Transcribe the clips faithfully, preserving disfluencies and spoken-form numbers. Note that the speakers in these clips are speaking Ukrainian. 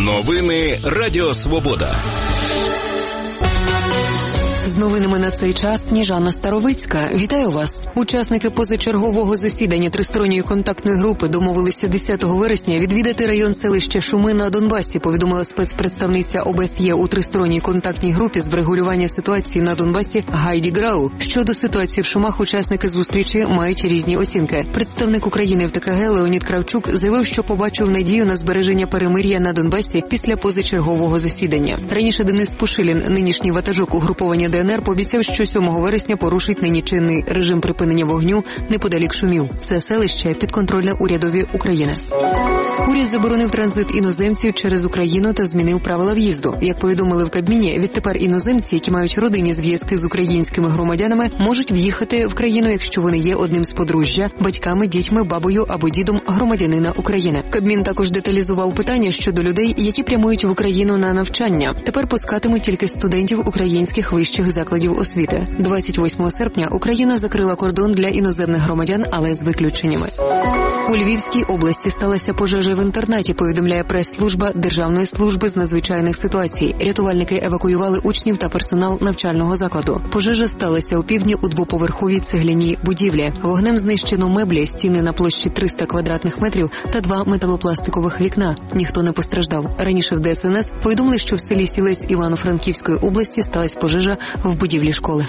Новини Радіо Свобода. З новинами на цей час Сніжана Старовицька. Вітаю вас. Учасники позачергового засідання тристоронньої контактної групи домовилися десятого вересня відвідати район селища Шуми на Донбасі, повідомила спецпредставниця О Б С Є у тристоронній контактній групі з врегулювання ситуації на Донбасі Гайді Грау. Щодо ситуації в Шумах, учасники зустрічі мають різні оцінки. Представник України в Т К Г Леонід Кравчук заявив, що побачив надію на збереження перемир'я на Донбасі після позачергового засідання. Раніше Денис Пушилін, нинішній ватажок угруповання Д Н Р, пообіцяв, що сьомого вересня порушить нині чинний режим припинення вогню неподалік Шумів. Це селище підконтрольне урядові України. Уряд заборонив транзит іноземців через Україну та змінив правила в'їзду. Як повідомили в Кабміні, відтепер іноземці, які мають родинні зв'язки з українськими громадянами, можуть в'їхати в країну, якщо вони є одним з подружжя, батьками, дітьми, бабою або дідом громадянина України. Кабмін також деталізував питання щодо людей, які прямують в Україну на навчання. Тепер пускатимуть тільки студентів українських вищих закладів освіти. двадцять восьмого серпня Україна закрила кордон для іноземних громадян, але з виключеннями. У Львівській області сталася пожежа в інтернаті, повідомляє прес-служба Державної служби з надзвичайних ситуацій. Рятувальники евакуювали учнів та персонал навчального закладу. Пожежа сталася у півдні у двоповерховій цегляній будівлі. Вогнем знищено меблі, стіни на площі триста квадратних метрів та два металопластикових вікна. Ніхто не постраждав. Раніше в Де Ес Ен Ес повідомили, що в селі Сілець Івано-Франківської області сталася пожежа в будівлі школи.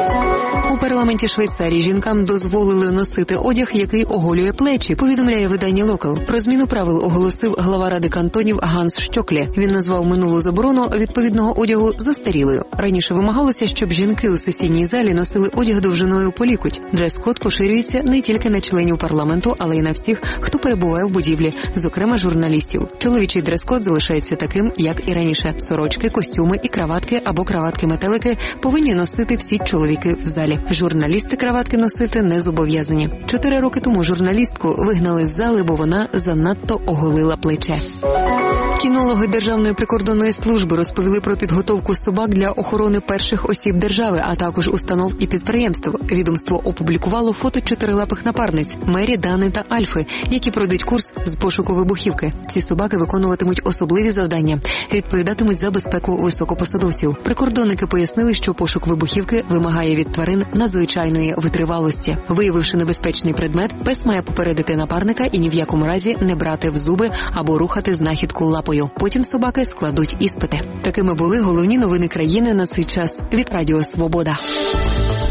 У парламенті Швейцарії жінкам дозволили носити одяг, який оголює плечі, повідомляє видання «Локал». Про зміну правил оголосив глава Ради кантонів Ганс Щоклі. Він назвав минулу заборону відповідного одягу застарілою. Раніше вимагалося, щоб жінки у сесійній залі носили одяг довжиною по лікоть. Дрес-код поширюється не тільки на членів парламенту, але й на всіх, хто перебуває в будівлі, зокрема журналістів. Чоловічий дрес-код залишається таким, як і раніше. Сорочки, костюми і краватки або краватки-метелики повинні носити всі чоловіки в залі. Журналісти краватки носити не зобов'язані. Чотири роки тому журналістку вигнали з зали, бо вона занадто оголила плече. Кінологи Державної прикордонної служби розповіли про підготовку собак для охорони перших осіб держави, а також установ і підприємств. Відомство опублікувало фото чотирилапих напарниць – Мері, Дани та Альфи, які пройдуть курс з пошуку вибухівки. Ці собаки виконуватимуть особливі завдання, відповідатимуть за безпеку високопосадовців. Прикордонники пояснили, що пошук вибухівки вимагає від тварин надзвичайної витривалості. Виявивши небезпечний предмет, пес має попередити напарника і ні в якому разі не брати в зуби або рухати знахідку лапою. Потім собаки складуть іспити. Такими були головні новини країни на цей час від Радіо Свобода.